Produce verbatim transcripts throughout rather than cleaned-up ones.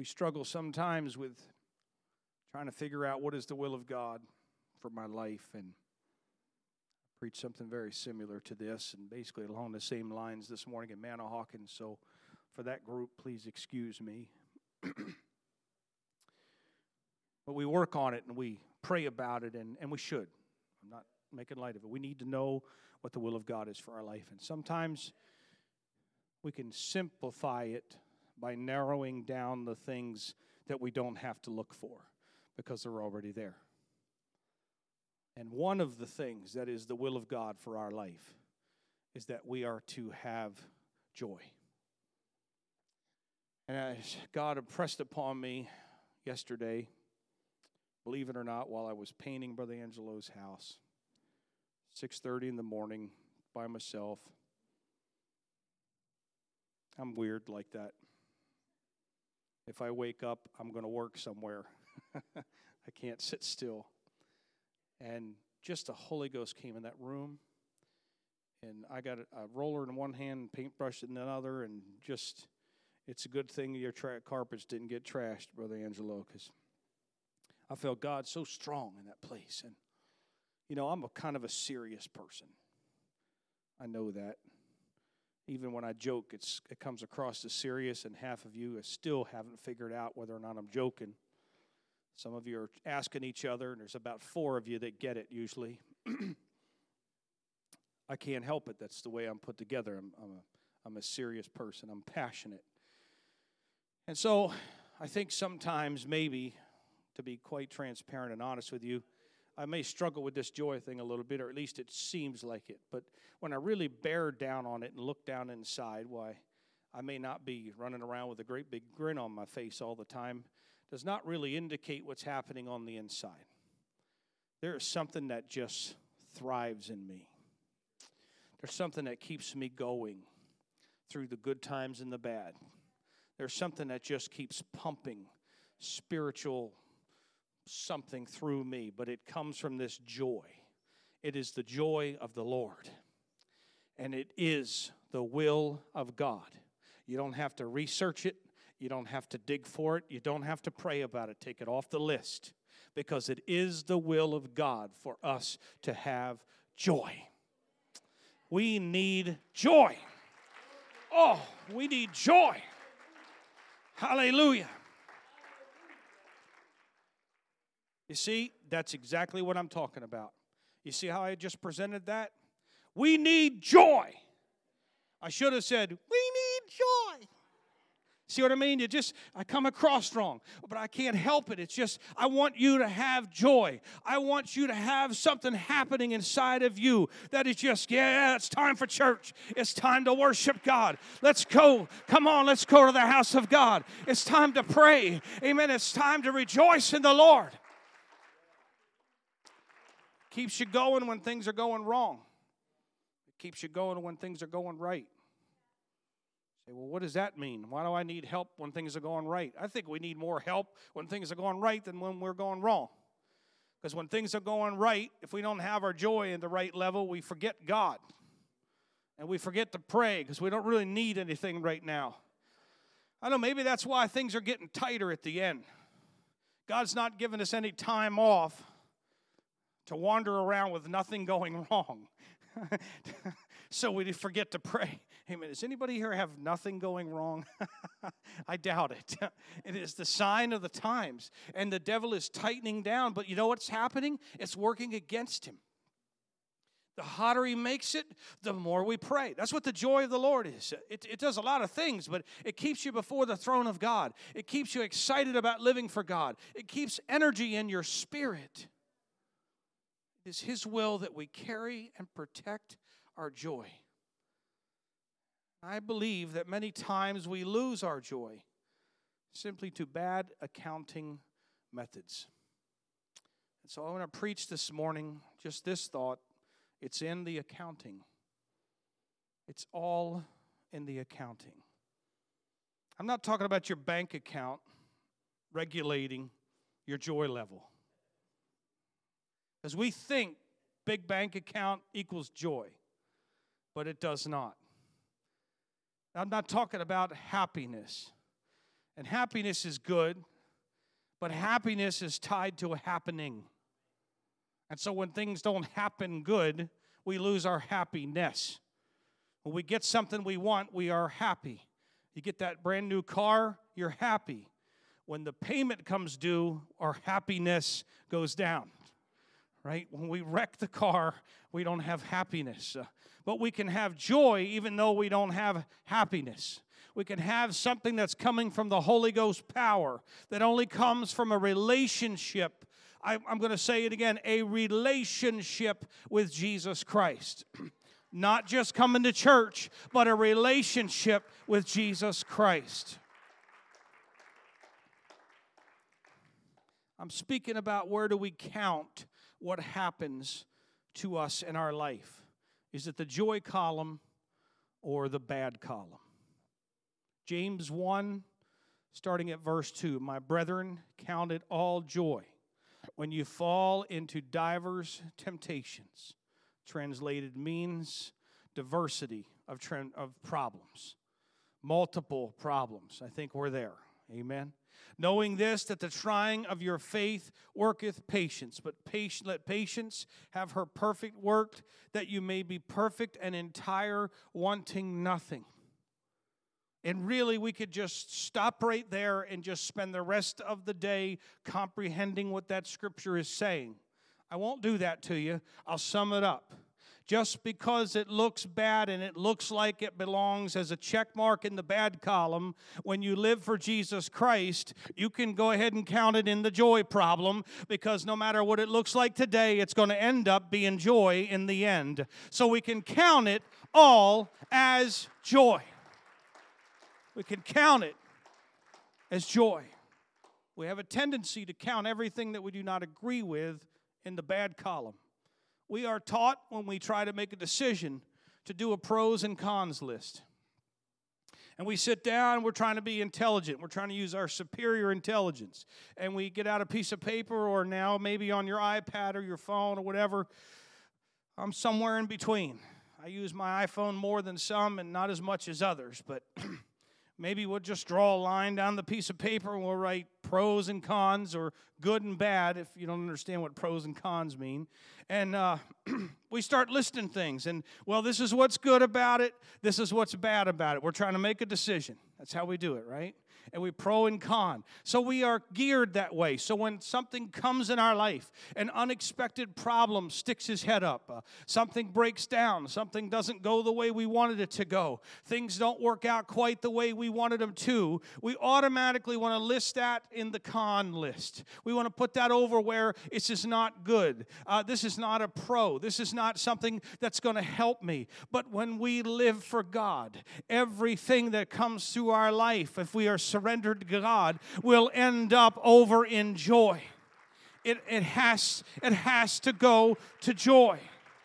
We struggle sometimes with trying to figure out what is the will of God for my life, and I preached something very similar to this and basically along the same lines this morning in Manahawkin, so for that group, please excuse me. But we work on it and we pray about it, and, and we should. I'm not making light of it. We need to know what the will of God is for our life, and sometimes we can simplify it by narrowing down the things that we don't have to look for because they're already there. And one of the things that is the will of God for our life is that we are to have joy. And as God impressed upon me yesterday, believe it or not, while I was painting Brother Angelo's house, six thirty in the morning by myself. I'm weird like that. If I wake up, I'm going to work somewhere. I can't sit still. And just the Holy Ghost came in that room. And I got a, a roller in one hand and paintbrush in another. And just, it's a good thing your tra- carpets didn't get trashed, Brother Angelo, because I felt God so strong in that place. And, you know, I'm a kind of a serious person. I know that. Even when I joke, it's it comes across as serious, and half of you still haven't figured out whether or not I'm joking. Some of you are asking each other, and there's about four of you that get it usually. I can't help it. That's the way I'm put together. I'm, I'm, a, I'm a serious person. I'm passionate. And so I think sometimes maybe, to be quite transparent and honest with you, I may struggle with this joy thing a little bit, or at least it seems like it. But when I really bear down on it and look down inside, why, I may not be running around with a great big grin on my face all the time. Does not really indicate what's happening on the inside. There is something that just thrives in me. There's something that keeps me going through the good times and the bad. There's something that just keeps pumping spiritual something through me, but it comes from this joy. It is the joy of the Lord, and it is the will of God. You don't have to research it. You don't have to dig for it. You don't have to pray about it. Take it off the list, because it is the will of God for us to have joy. We need joy. Oh, we need joy. Hallelujah. You see, that's exactly what I'm talking about. You see how I just presented that? We need joy. I should have said, we need joy. See what I mean? You just, I come across wrong, but I can't help it. It's just, I want you to have joy. I want you to have something happening inside of you that is just, yeah, it's time for church. It's time to worship God. Let's go. Come on, let's go to the house of God. It's time to pray. Amen. It's time to rejoice in the Lord. Keeps you going when things are going wrong. It keeps you going when things are going right. Say, well, what does that mean? Why do I need help when things are going right? I think we need more help when things are going right than when we're going wrong. Because when things are going right, if we don't have our joy in the right level, we forget God. And we forget to pray because we don't really need anything right now. I know maybe that's why things are getting tighter at the end. God's not giving us any time off to wander around with nothing going wrong. So we forget to pray. Amen. Does anybody here have nothing going wrong? I doubt it. It is the sign of the times. And the devil is tightening down. But you know what's happening? It's working against him. The hotter he makes it, the more we pray. That's what the joy of the Lord is. It, it does a lot of things, but it keeps you before the throne of God. It keeps you excited about living for God. It keeps energy in your spirit. It is His will that we carry and protect our joy. I believe that many times we lose our joy simply to bad accounting methods. And so I want to preach this morning just this thought. It's in the accounting. It's all in the accounting. I'm not talking about your bank account regulating your joy level. Because we think big bank account equals joy, but it does not. I'm not talking about happiness. And happiness is good, but happiness is tied to a happening. And so when things don't happen good, we lose our happiness. When we get something we want, we are happy. You get that brand new car, you're happy. When the payment comes due, our happiness goes down, right? When we wreck the car, we don't have happiness. Uh, but we can have joy even though we don't have happiness. We can have something that's coming from the Holy Ghost power that only comes from a relationship. I, I'm going to say it again, a relationship with Jesus Christ. Not just coming to church, but a relationship with Jesus Christ. I'm speaking about where do we count what happens to us in our life. Is it the joy column or the bad column? James one, starting at verse two. My brethren, count it all joy when you fall into divers temptations. Translated means diversity of, trend, of problems. Multiple problems. I think we're there. Amen. Knowing this, that the trying of your faith worketh patience, but patient, let patience have her perfect work, that you may be perfect and entire, wanting nothing. And really, we could just stop right there and just spend the rest of the day comprehending what that scripture is saying. I won't do that to you. I'll sum it up. Just because it looks bad and it looks like it belongs as a check mark in the bad column, when you live for Jesus Christ, you can go ahead and count it in the joy problem, because no matter what it looks like today, it's going to end up being joy in the end. So we can count it all as joy. We can count it as joy. We have a tendency to count everything that we do not agree with in the bad column. We are taught when we try to make a decision to do a pros and cons list. And we sit down, we're trying to be intelligent. We're trying to use our superior intelligence. And we get out a piece of paper, or now maybe on your iPad or your phone or whatever. I'm somewhere in between. I use my iPhone more than some and not as much as others, but maybe we'll just draw a line down the piece of paper and we'll write pros and cons, or good and bad, if you don't understand what pros and cons mean. And uh, we start listing things. And, well, this is what's good about it. This is what's bad about it. We're trying to make a decision. That's how we do it, right? And we pro and con. So we are geared that way. So when something comes in our life, an unexpected problem sticks his head up, uh, something breaks down, something doesn't go the way we wanted it to go, things don't work out quite the way we wanted them to, we automatically want to list that in the con list. We want to put that over where it's just not good. Uh, this is not a pro. This is not something that's going to help me. But when we live for God, everything that comes through our life, if we are surrendered to God, will end up over in joy. It, it, has, it has to go to joy.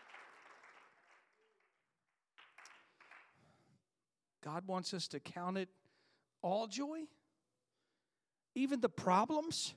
God wants us to count it all joy, even the problems,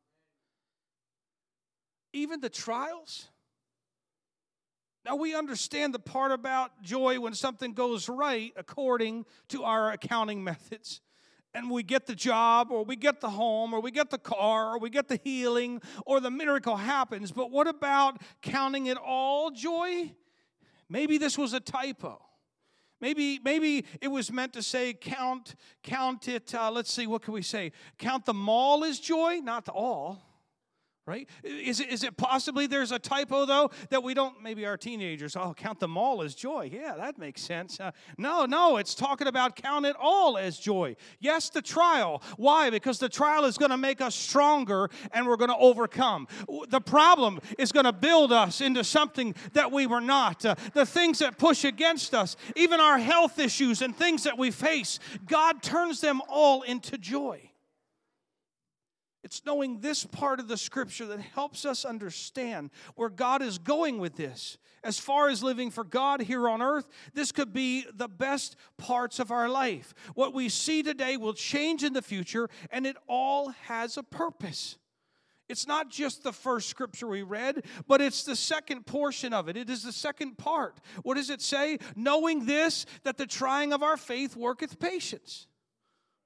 even the trials. Now, we understand the part about joy when something goes right according to our accounting methods. And we get the job, or we get the home, or we get the car, or we get the healing, or the miracle happens. But what about counting it all joy? Maybe this was a typo. Maybe, maybe it was meant to say count, count it, uh, let's see, what can we say? Count them all as joy, not the all. Right? Is it, is it possibly there's a typo, though, that we don't, maybe our teenagers, oh, count them all as joy. Yeah, that makes sense. Uh, no, no, it's talking about count it all as joy. Yes, the trial. Why? Because the trial is going to make us stronger and we're going to overcome. The problem is going to build us into something that we were not. Uh, the things that push against us, even our health issues and things that we face, God turns them all into joy. It's knowing this part of the scripture that helps us understand where God is going with this. As far as living for God here on earth, this could be the best parts of our life. What we see today will change in the future, and it all has a purpose. It's not just the first scripture we read, but it's the second portion of it. It is the second part. What does it say? Knowing this, that the trying of our faith worketh patience.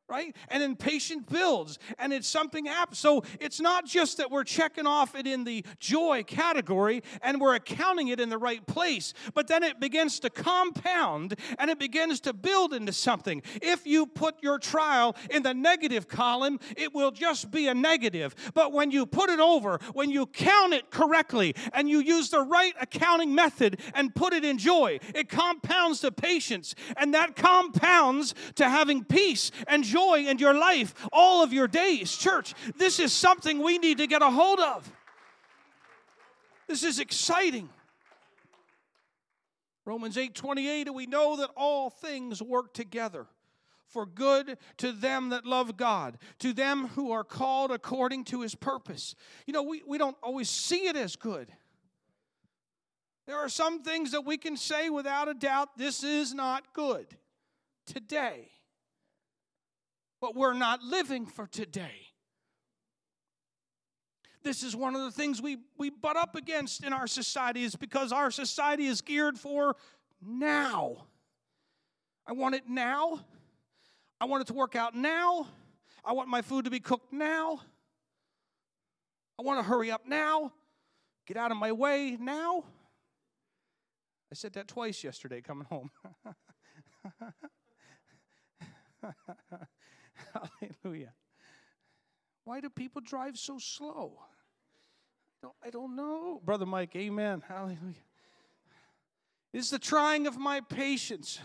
right? And then patience builds, and it's something happens. So it's not just that we're checking off it in the joy category and we're accounting it in the right place, but then it begins to compound and it begins to build into something. If you put your trial in the negative column, it will just be a negative. But when you put it over, when you count it correctly and you use the right accounting method and put it in joy, it compounds to patience, and that compounds to having peace and joy in your life all of your days. Church, this is something we need to get a hold of. This is exciting. Romans eight twenty-eight, and we know that all things work together for good to them that love God, to them who are called according to his purpose. You know, we, we don't always see it as good. There are some things that we can say without a doubt, this is not good today. But we're not living for today. This is one of the things we, we butt up against in our society, is because our society is geared for now. I want it now. I want it to work out now. I want my food to be cooked now. I want to hurry up now. Get out of my way now. I said that twice yesterday coming home. Hallelujah. Why do people drive so slow? I don't, I don't know. Brother Mike, amen. Hallelujah. It's the trying of my patience.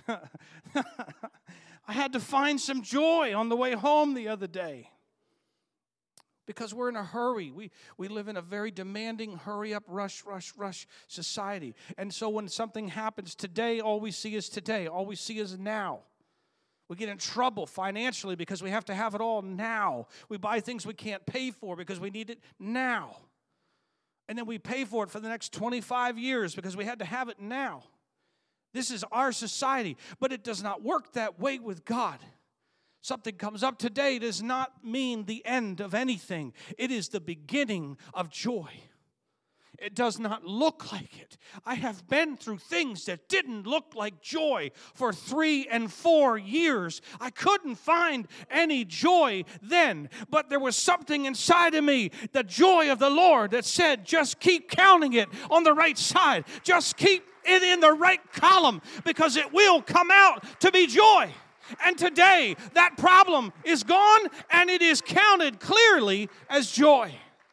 I had to find some joy on the way home the other day because we're in a hurry. We, we live in a very demanding, hurry up, rush, rush, rush society. And so when something happens today, all we see is today. All we see is now. We get in trouble financially because we have to have it all now. We buy things we can't pay for because we need it now. And then we pay for it for the next twenty-five years because we had to have it now. This is our society, but it does not work that way with God. Something comes up today does not mean the end of anything. It is the beginning of joy. It does not look like it. I have been through things that didn't look like joy for three and four years. I couldn't find any joy then, but there was something inside of me, the joy of the Lord, that said, just keep counting it on the right side. Just keep it in the right column because it will come out to be joy. And today, that problem is gone and it is counted clearly as joy.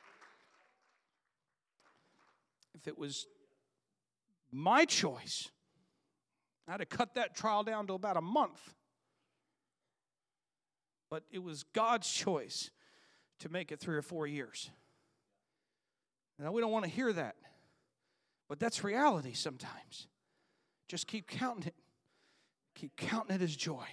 If it was my choice, I'd have cut that trial down to about a month. But it was God's choice to make it three or four years. Now, we don't want to hear that. But that's reality sometimes. Just keep counting it. Keep counting it as joy.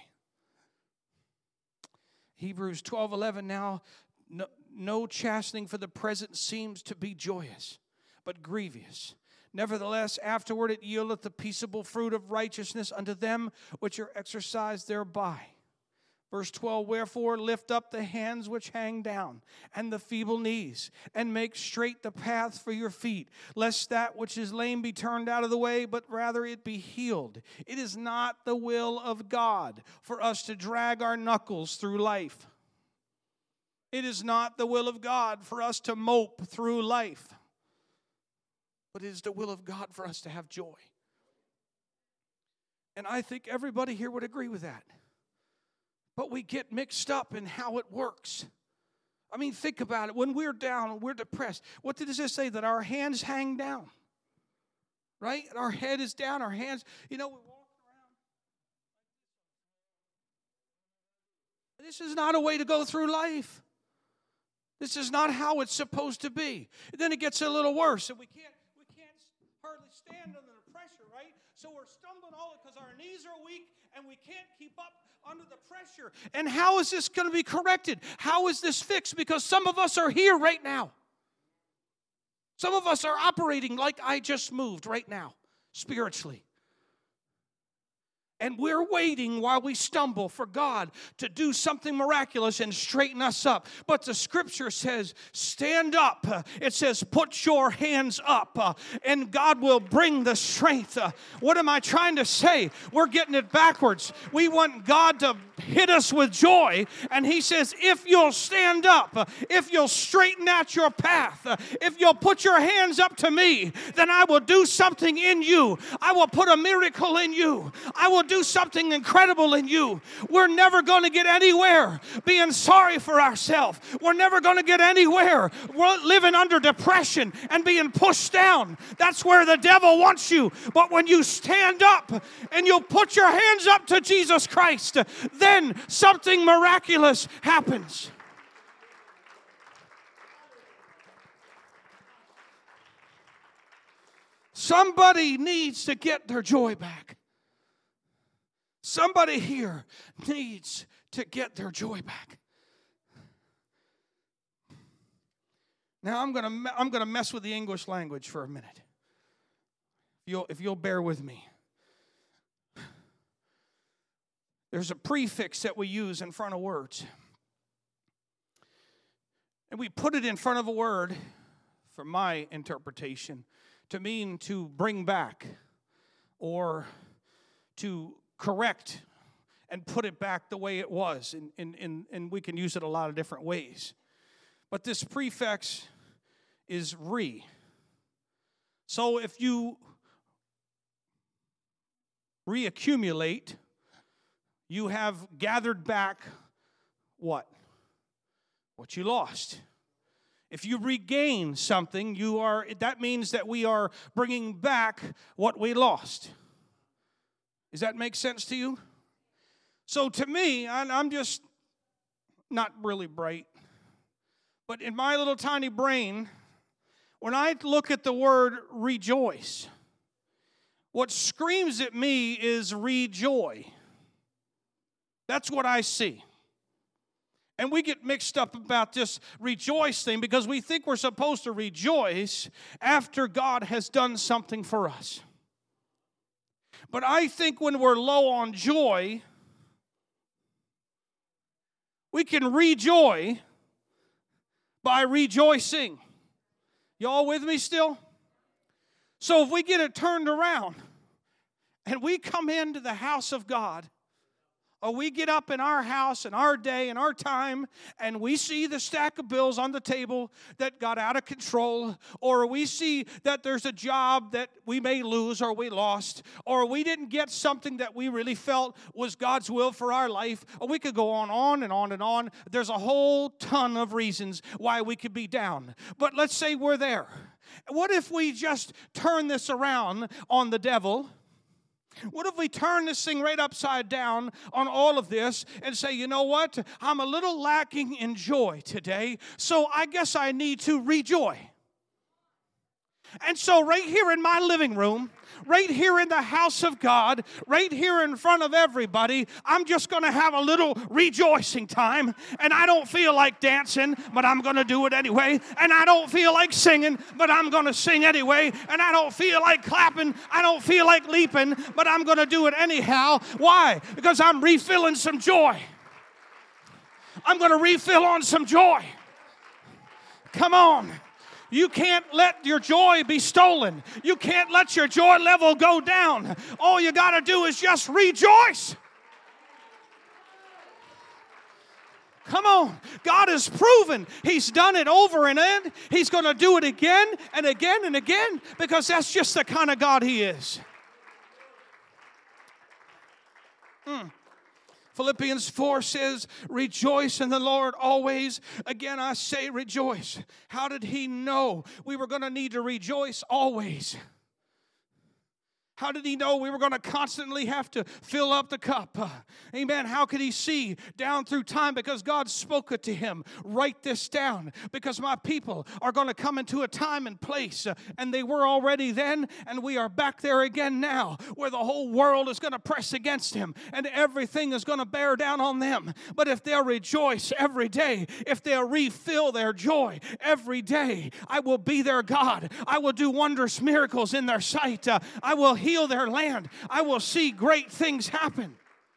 Hebrews twelve eleven, now, no, no chastening for the present seems to be joyous, but grievous. Nevertheless, afterward it yieldeth the peaceable fruit of righteousness unto them which are exercised thereby. Verse twelve, wherefore lift up the hands which hang down, and the feeble knees, and make straight the path for your feet, lest that which is lame be turned out of the way, but rather it be healed. It is not the will of God for us to drag our knuckles through life. It is not the will of God for us to mope through life. But it is the will of God for us to have joy. And I think everybody here would agree with that. But we get mixed up in how it works. I mean, think about it. When we're down and we're depressed, what does this say? That our hands hang down. Right? Our head is down, our hands, you know, we're walking around. This is not a way to go through life. This is not how it's supposed to be. And then it gets a little worse, and we can't we can't hardly stand under the pressure, right? So we're stumbling all because our knees are weak and we can't keep up under the pressure. And how is this going to be corrected? How is this fixed? Because some of us are here right now. Some of us are operating like I just moved right now, spiritually. And we're waiting while we stumble for God to do something miraculous and straighten us up. But the scripture says, stand up. It says, put your hands up, and God will bring the strength. What am I trying to say? We're getting it backwards. We want God to hit us with joy, and He says, if you'll stand up, if you'll straighten out your path, if you'll put your hands up to me, then I will do something in you. I will put a miracle in you. I will do something incredible in you. We're never going to get anywhere being sorry for ourselves. We're never going to get anywhere We're living under depression and being pushed down. That's where the devil wants you. But when you stand up and you put your hands up to Jesus Christ, then something miraculous happens. Somebody needs to get their joy back. Somebody here needs to get their joy back. Now I'm gonna I'm gonna mess with the English language for a minute. If you'll, if you'll bear with me. There's a prefix that we use in front of words. And we put it in front of a word, from my interpretation, to mean to bring back or to correct and put it back the way it was. And, and, and, and we can use it a lot of different ways. But this prefix is re. So if you reaccumulate, you have gathered back what? What you lost. If you regain something, you are. That means that we are bringing back what we lost. Does that make sense to you? So to me, I'm just not really bright, but in my little tiny brain, when I look at the word rejoice, what screams at me is rejoy. That's what I see. And we get mixed up about this rejoice thing because we think we're supposed to rejoice after God has done something for us. But I think when we're low on joy, we can rejoy by rejoicing. Y'all with me still? So if we get it turned around and we come into the house of God, or we get up in our house in our day in our time and we see the stack of bills on the table that got out of control, or we see that there's a job that we may lose or we lost, or we didn't get something that we really felt was God's will for our life, or we could go on, on and on and on. There's a whole ton of reasons why we could be down. But let's say we're there. What if we just turn this around on the devil? What if we turn this thing right upside down on all of this and say, you know what? I'm a little lacking in joy today, so I guess I need to rejoice. And so right here in my living room, right here in the house of God, right here in front of everybody, I'm just going to have a little rejoicing time. And I don't feel like dancing, but I'm going to do it anyway. And I don't feel like singing, but I'm going to sing anyway. And I don't feel like clapping, I don't feel like leaping, but I'm going to do it anyhow. Why? Because I'm refilling some joy. I'm going to refill on some joy. Come on. You can't let your joy be stolen. You can't let your joy level go down. All you got to do is just rejoice. Come on. God has proven He's done it over and in. He's going to do it again and again and again because that's just the kind of God He is. Mm. Philippians four says, rejoice in the Lord always. Again, I say rejoice. How did He know we were going to need to rejoice always? How did He know we were going to constantly have to fill up the cup? Uh, amen. How could He see down through time? Because God spoke it to him. Write this down because my people are going to come into a time and place. Uh, and they were already then, and we are back there again now, where the whole world is going to press against Him and everything is going to bear down on them. But if they'll rejoice every day, if they'll refill their joy every day, I will be their God. I will do wondrous miracles in their sight. Uh, I will heal heal their land. I will see great things happen.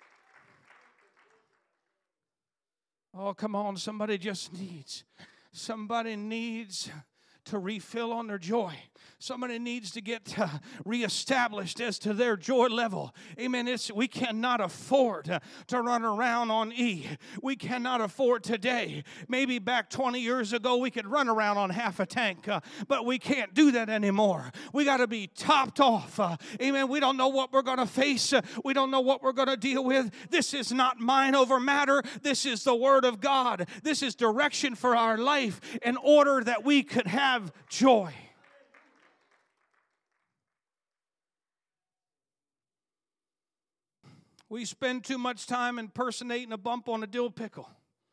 Oh, come on. Somebody just needs, somebody needs to refill on their joy. Somebody needs to get uh, reestablished as to their joy level. Amen. It's, we cannot afford uh, to run around on E. We cannot afford today. Maybe back twenty years ago we could run around on half a tank, uh, but we can't do that anymore. We got to be topped off. Uh, amen. We don't know what we're going to face. Uh, we don't know what we're going to deal with. This is not mind over matter. This is the Word of God. This is direction for our life in order that we could have joy. We spend too much time impersonating a bump on a dill pickle.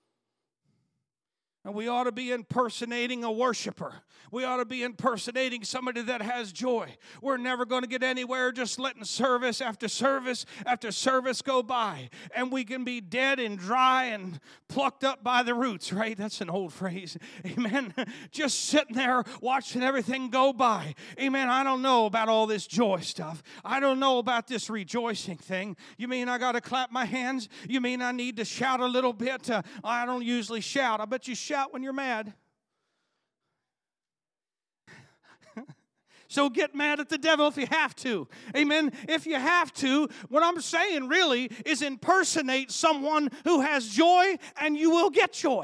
And we ought to be impersonating a worshiper. We ought to be impersonating somebody that has joy. We're never going to get anywhere just letting service after service after service go by. And we can be dead and dry and plucked up by the roots, right? That's an old phrase. Amen. Just sitting there watching everything go by. Amen. I don't know about all this joy stuff. I don't know about this rejoicing thing. You mean I got to clap my hands? You mean I need to shout a little bit? Uh, I don't usually shout. I bet you shout when you're mad. So get mad at the devil if you have to. Amen. If you have to, what I'm saying really is impersonate someone who has joy and you will get joy.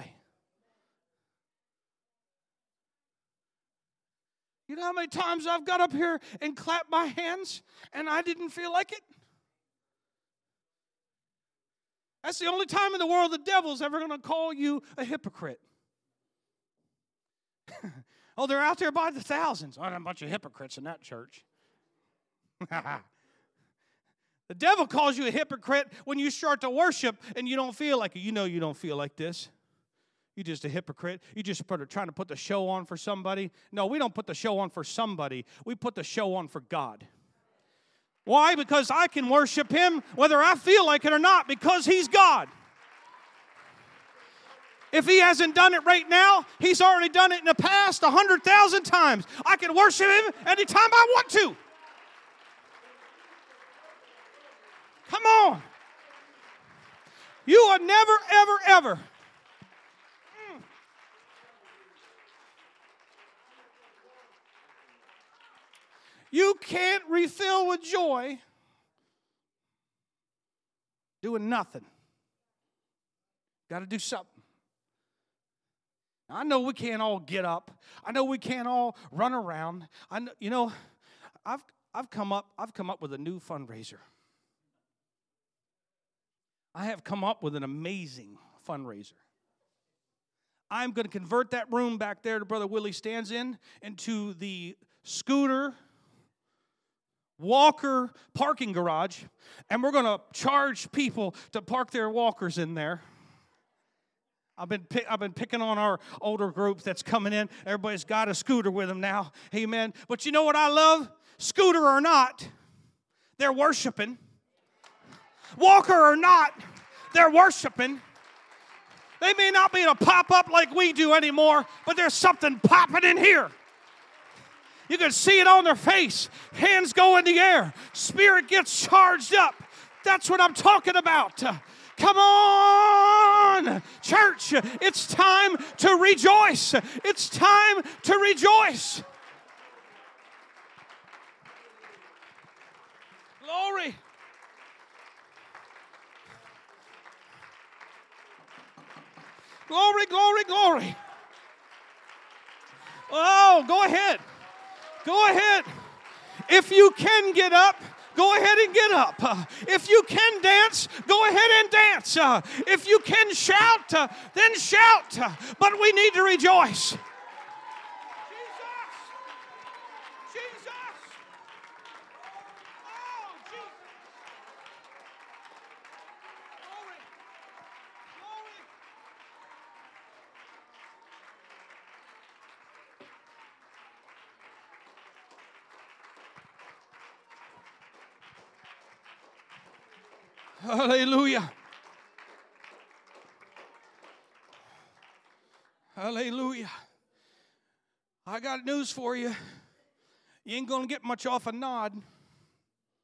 You know how many times I've got up here and clapped my hands and I didn't feel like it? That's the only time in the world the devil's ever going to call you a hypocrite. Oh, they're out there by the thousands. Oh, a bunch of hypocrites in that church. The devil calls you a hypocrite when you start to worship and you don't feel like it. You know you don't feel like this. You're just a hypocrite. You just put, trying to put the show on for somebody. No, we don't put the show on for somebody. We put the show on for God. Why? Because I can worship Him whether I feel like it or not, because He's God. If He hasn't done it right now, He's already done it in the past a hundred thousand times. I can worship Him anytime I want to. Come on. You are never, ever, ever. Mm. You can't refill with joy doing nothing. Got to do something. I know we can't all get up. I know we can't all run around. I know, you know, I've I've come up I've come up with a new fundraiser. I have come up with an amazing fundraiser. I'm going to convert that room back there that Brother Willie stands in into the scooter walker parking garage, and we're going to charge people to park their walkers in there. I've been pick, I've been picking on our older group that's coming in. Everybody's got a scooter with them now. Amen. But you know what I love? Scooter or not, they're worshiping. Walker or not, they're worshiping. They may not be able to pop up like we do anymore, but there's something popping in here. You can see it on their face. Hands go in the air. Spirit gets charged up. That's what I'm talking about. Come on, church. It's time to rejoice. It's time to rejoice. Glory. Glory, glory, glory. Oh, go ahead. Go ahead. If you can get up, go ahead and get up. Uh, if you can dance, go ahead and dance. Uh, if you can shout, uh, then shout. Uh, but we need to rejoice. Jesus. Jesus. Oh, Jesus. Glory. Glory. Hallelujah. Hallelujah. I got news for you. You ain't going to get much off a nod.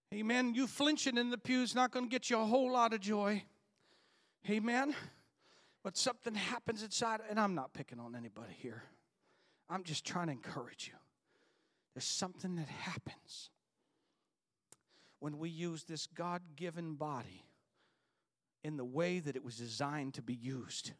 Amen. You flinching in the pews not going to get you a whole lot of joy. Amen. But something happens inside, and I'm not picking on anybody here. I'm just trying to encourage you. There's something that happens when we use this God-given body in the way that it was designed to be used.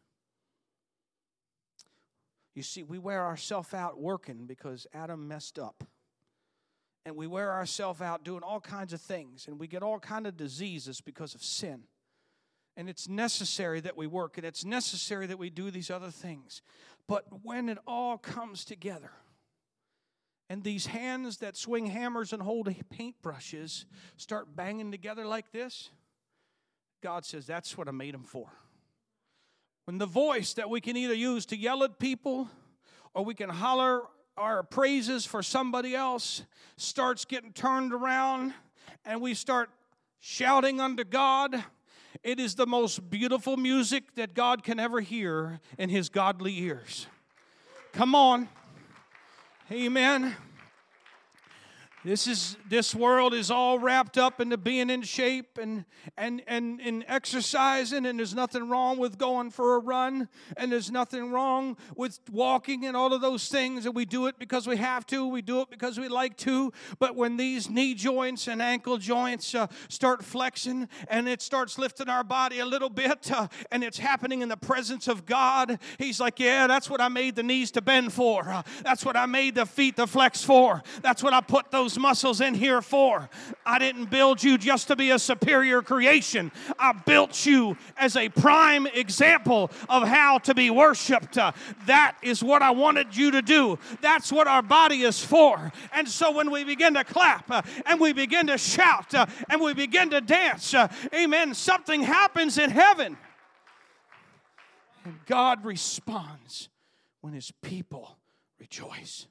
You see, we wear ourselves out working because Adam messed up. And we wear ourselves out doing all kinds of things. And we get all kinds of diseases because of sin. And it's necessary that we work. And it's necessary that we do these other things. But when it all comes together, and these hands that swing hammers and hold paintbrushes start banging together like this, God says, that's what I made them for. When the voice that we can either use to yell at people or we can holler our praises for somebody else starts getting turned around and we start shouting unto God, it is the most beautiful music that God can ever hear in His godly ears. Come on. Amen. This is this world is all wrapped up into being in shape and and and and exercising, and there's nothing wrong with going for a run, and there's nothing wrong with walking and all of those things, and we do it because we have to, we do it because we like to. But when these knee joints and ankle joints uh, start flexing and it starts lifting our body a little bit, uh, and it's happening in the presence of God, He's like, yeah, that's what I made the knees to bend for. Uh, that's what I made the feet to flex for. That's what I put those muscles in here for. I didn't build you just to be a superior creation. I built you as a prime example of how to be worshiped. Uh, that is what I wanted you to do. That's what our body is for. And so when we begin to clap uh, and we begin to shout uh, and we begin to dance, uh, amen, something happens in heaven. And God responds when His people rejoice.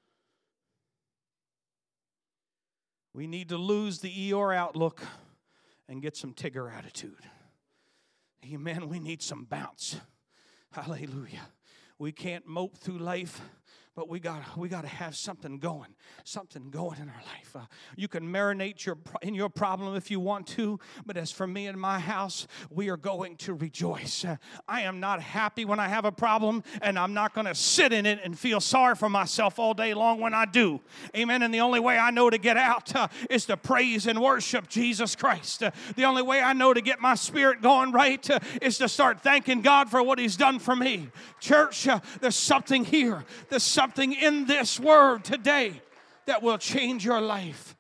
We need to lose the Eeyore outlook and get some Tigger attitude. Amen. We need some bounce. Hallelujah. We can't mope through life, but we got we got to have something going, something going in our life. Uh, you can marinate your in your problem if you want to, but as for me and my house, we are going to rejoice. Uh, I am not happy when I have a problem, and I'm not going to sit in it and feel sorry for myself all day long when I do. Amen. And the only way I know to get out uh, is to praise and worship Jesus Christ. Uh, the only way I know to get my spirit going right uh, is to start thanking God for what He's done for me. Church, uh, there's something here. There's something Something in this word today that will change your life.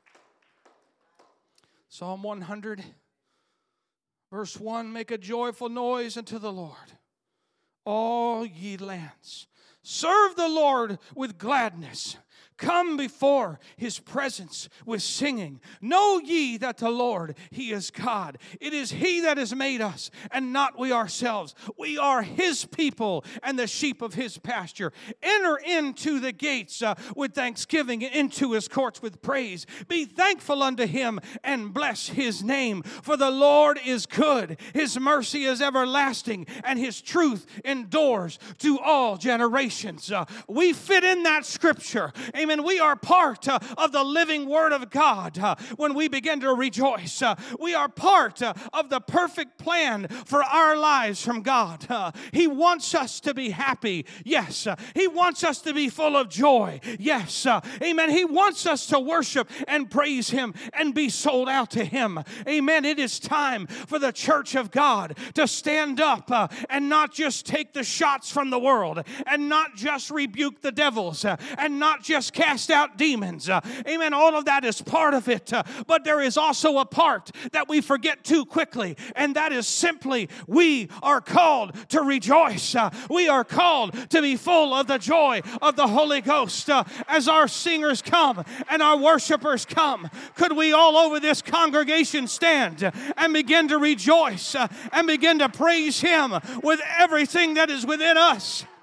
Psalm one hundred, verse one, make a joyful noise unto the Lord, all ye lands. Serve the Lord with gladness. Come before His presence with singing. Know ye that the Lord, He is God. It is He that has made us, and not we ourselves. We are His people and the sheep of His pasture. Enter into the gates uh, with thanksgiving, and into His courts with praise. Be thankful unto Him and bless His name. For the Lord is good. His mercy is everlasting, and His truth endures to all generations. Uh, we fit in that scripture. Amen. We are part uh, of the living Word of God uh, when we begin to rejoice. Uh, we are part uh, of the perfect plan for our lives from God. Uh, he wants us to be happy. Yes. Uh, he wants us to be full of joy. Yes. Uh, amen. He wants us to worship and praise Him and be sold out to Him. Amen. It is time for the church of God to stand up uh, and not just take the shots from the world and not just rebuke the devils uh, and not just cast out demons. Uh, amen. All of that is part of it. Uh, but there is also a part that we forget too quickly, and that is simply we are called to rejoice. Uh, we are called to be full of the joy of the Holy Ghost. Uh, as our singers come and our worshipers come, could we all over this congregation stand and begin to rejoice uh, and begin to praise Him with everything that is within us?